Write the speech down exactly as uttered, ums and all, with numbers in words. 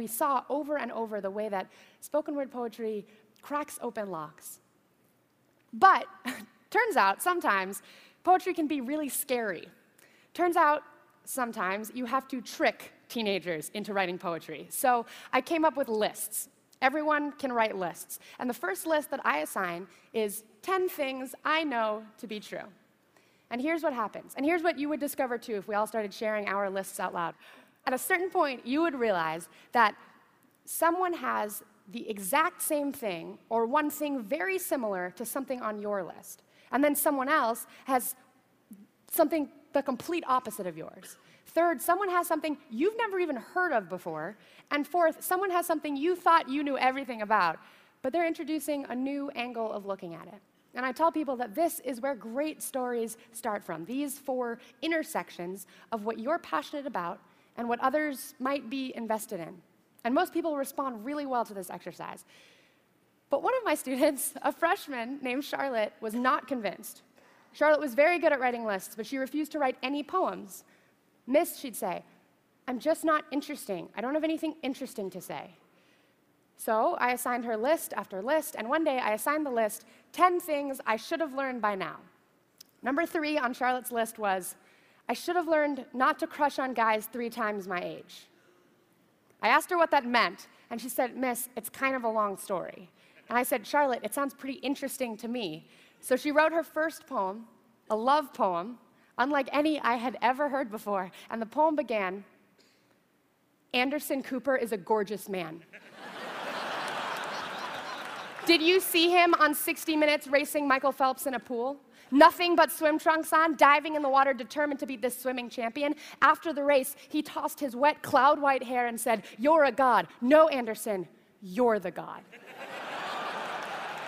we saw over and over the way that spoken word poetry cracks open locks. But turns out sometimes poetry can be really scary. Turns out sometimes you have to trick teenagers into writing poetry. So I came up with lists. Everyone can write lists. And the first list that I assign is ten things I know to be true. And here's what happens. And here's what you would discover, too, if we all started sharing our lists out loud. At a certain point, you would realize that someone has the exact same thing or one thing very similar to something on your list. And then someone else has something the complete opposite of yours. Third, someone has something you've never even heard of before. And fourth, someone has something you thought you knew everything about, but they're introducing a new angle of looking at it. And I tell people that this is where great stories start from, these four intersections of what you're passionate about and what others might be invested in. And most people respond really well to this exercise. But one of my students, a freshman named Charlotte, was not convinced. Charlotte was very good at writing lists, but she refused to write any poems. Miss, she'd say, I'm just not interesting. I don't have anything interesting to say. So I assigned her list after list, and one day I assigned the list ten things I should have learned by now. Number three on Charlotte's list was, I should have learned not to crush on guys three times my age. I asked her what that meant, and she said, Miss, it's kind of a long story. And I said, Charlotte, it sounds pretty interesting to me. So she wrote her first poem, a love poem, unlike any I had ever heard before. And the poem began, Anderson Cooper is a gorgeous man. Did you see him on sixty minutes racing Michael Phelps in a pool? Nothing but swim trunks on, diving in the water, determined to beat this swimming champion. After the race, he tossed his wet, cloud-white hair and said, you're a god. No, Anderson, you're the god.